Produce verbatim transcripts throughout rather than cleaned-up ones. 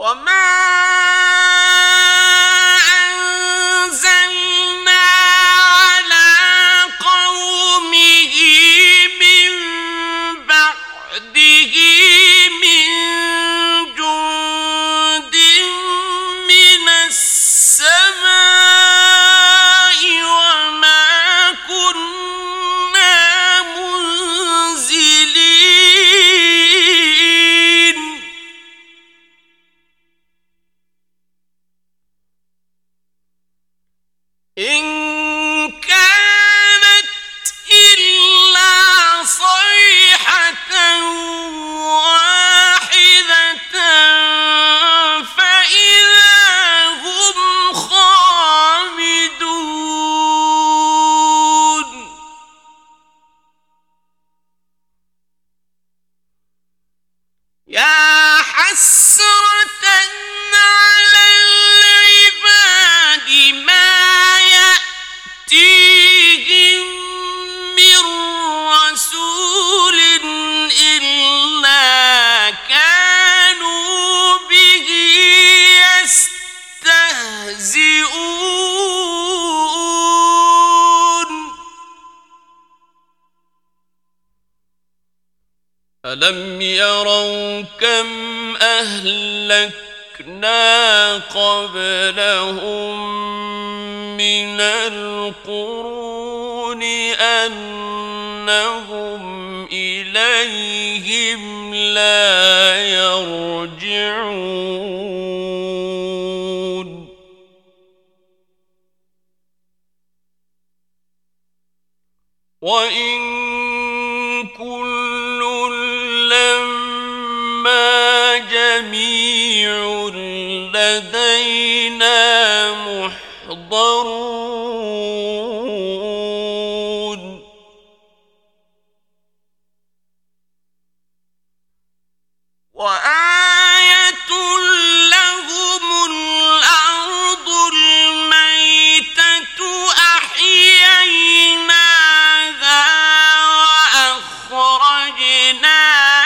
وما أنزلنا على قومه من بعده من جند من السماء وما كنا منزلين إن كانت إلا صيحة واحدة فإذا هم خامدون يا حسرة على العباد ما يأتيهم من رسول إلا كانوا به يستهزئون ألم يروا كم أهلكنا قبلهم من القرون أنهم إليهم لا يرجعون وإن كل لما جميع لدينا محضرون وآية لهم الأرض الميتة أحييناها وأخرجنا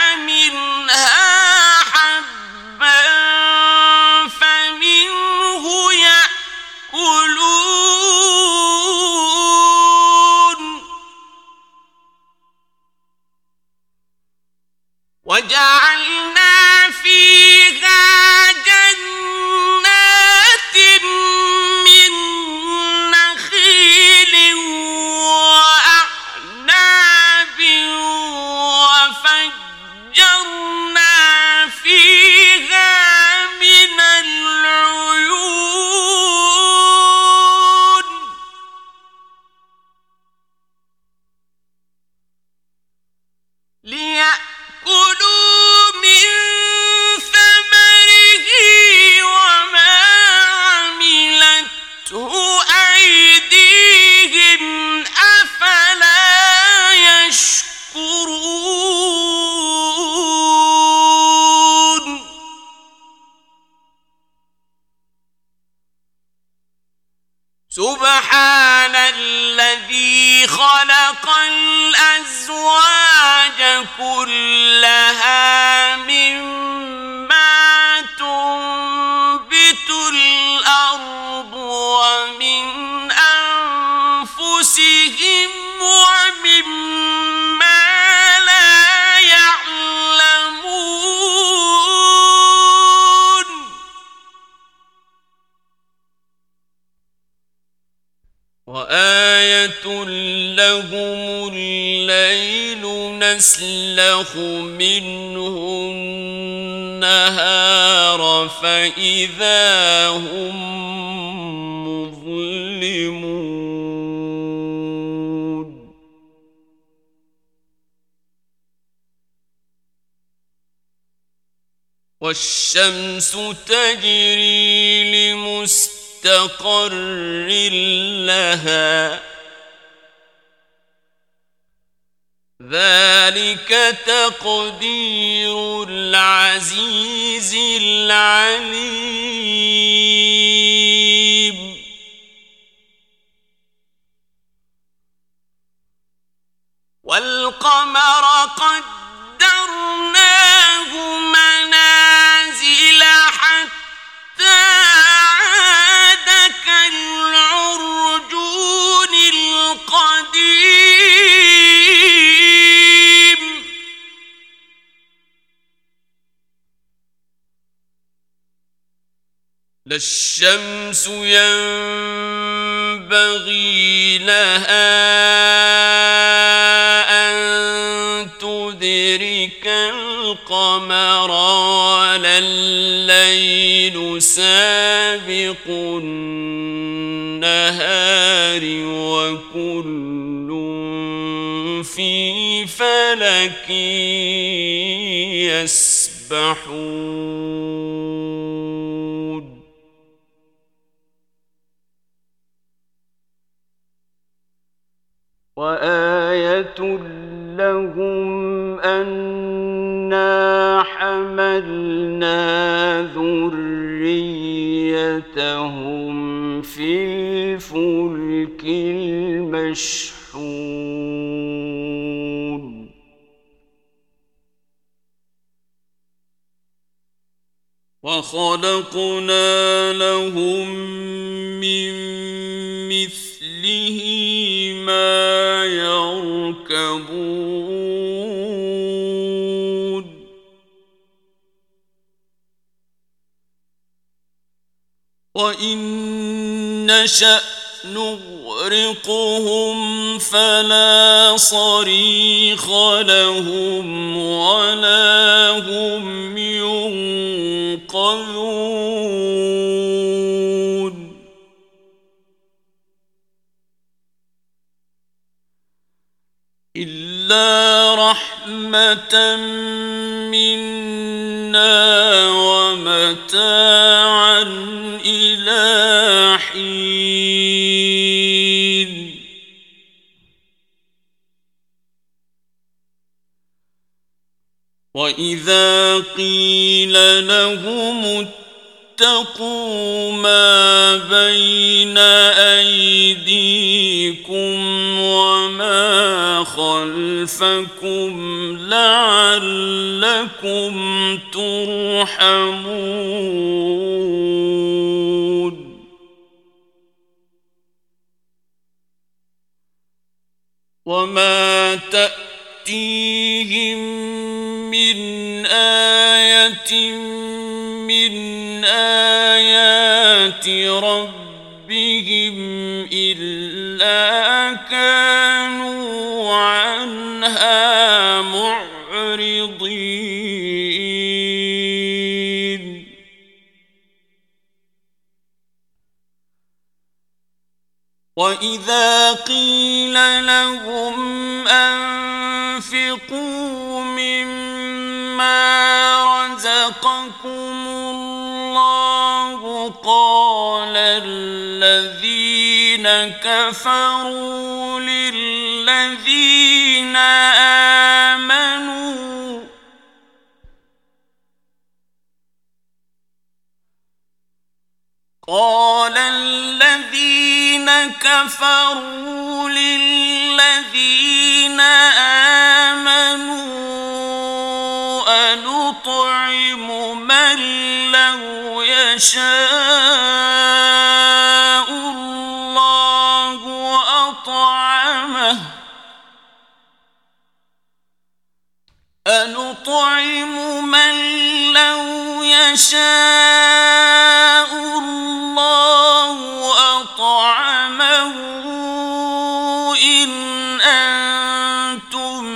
منها حبا فمنه يأكلون وجعلنا فيها جنات من نخيل وأعناب وفجرنا فيها من العيون ليأكلوا من ثمره وما عملته أيديهم أفلا يشكرون سبحان الذي خلق الأزواج كلها مما تنبت الأرض ومن أنفسهم ومما لا يعلمون وآية لهم الليل نسلخ منه النهار فإذا هم مظلمون والشمس تجري لمستقر لها ذلك تقدير العزيز العليم والقمر قدرناه منازل حتى لا الشمس ينبغي لها أن تدرك القمر ولا الليل سابق النهار وكل في فلك يسبحون وآية لهم أنا حملنا ذريتهم في الفلك المشحون وخلقنا لهم من مثله ما يركبون وإن نشأ نغرقهم فلا صريخ لهم ولا هم ينقذون إلا رحمة منا ومتاعا إلى حين وإذا قيل لهم اتقوا ما بين أيديكم وما خلفكم لعلكم ترحمون وما تأتيهم من آية من آيات ربهم إلا كانوا عنها معرضين وإذا قيل لهم أنفقوا مما رزقكم الله قال الذين كفروا للذين آمنوا قال الذين كفروا للذين آمنوا أنطعم من لو يشاء الله أطعمه أنطعم من لو يشاء الله أطعمه إن أنتم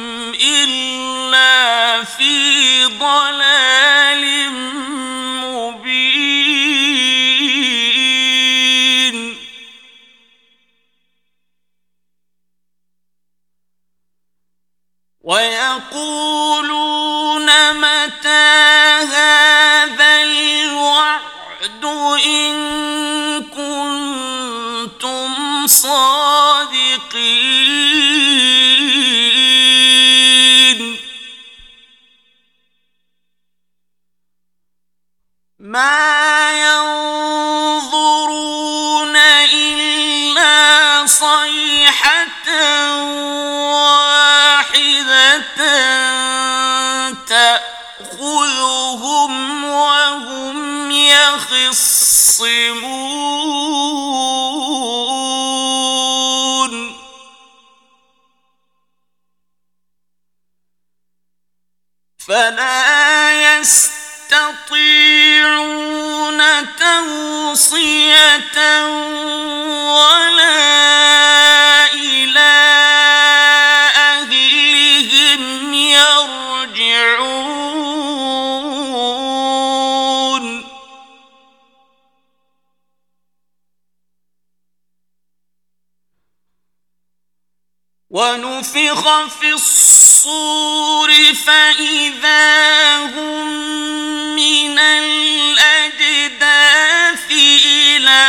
إلا في ضلال مبين ويقولون متى هذا الوعد إن كنتم صادقين ما ينظرون إلا صيحة واحدة تأخذهم وهم يخصمون توصية ولا إلى أهلهم يرجعون ونفخ في الصور فإذا هم من الأجداث إلى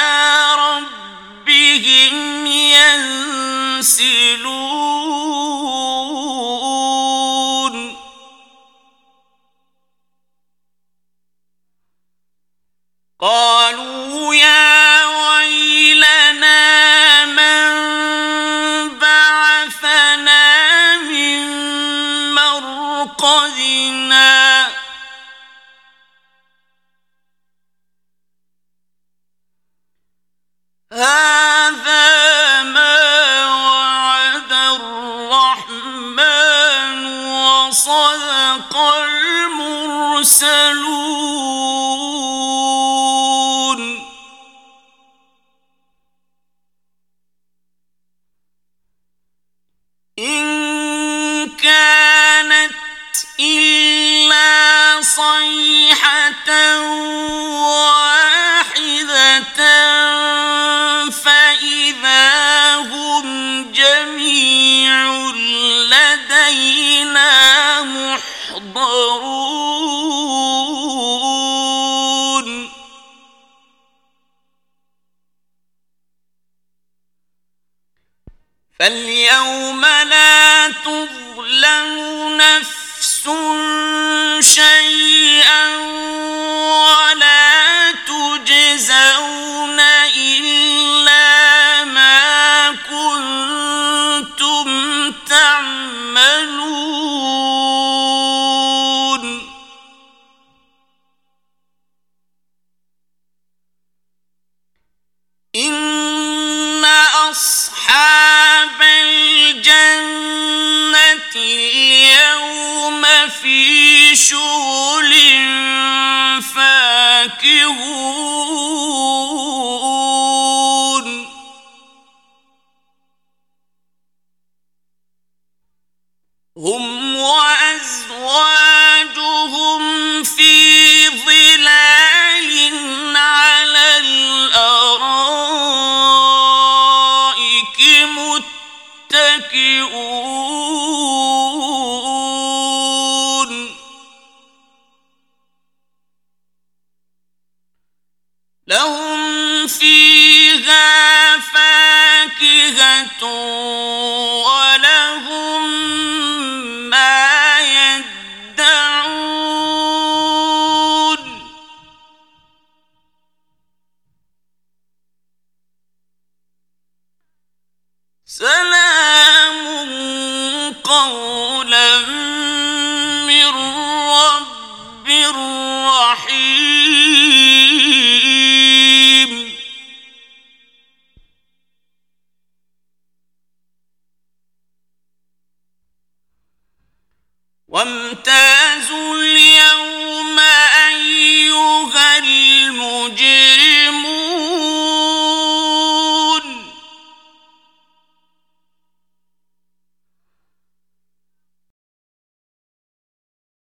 ربهم ينسلون قالوا يا ويلنا من بعثنا من مرقدنا هذا ما وعد الرحمن وصدق المرسلون إن كانت إلا صيحة واحدة فإذا هم جميع لدينا محضرون فاليوم لا تظلم نفس شيئا ولا تجزون إلا ما كنتم تعملون إن أصحاب الجنة اليوم في شغل فاكهون هم وأزواجهم في ظلال على الأرائك متكئون لهم فيها فاكهة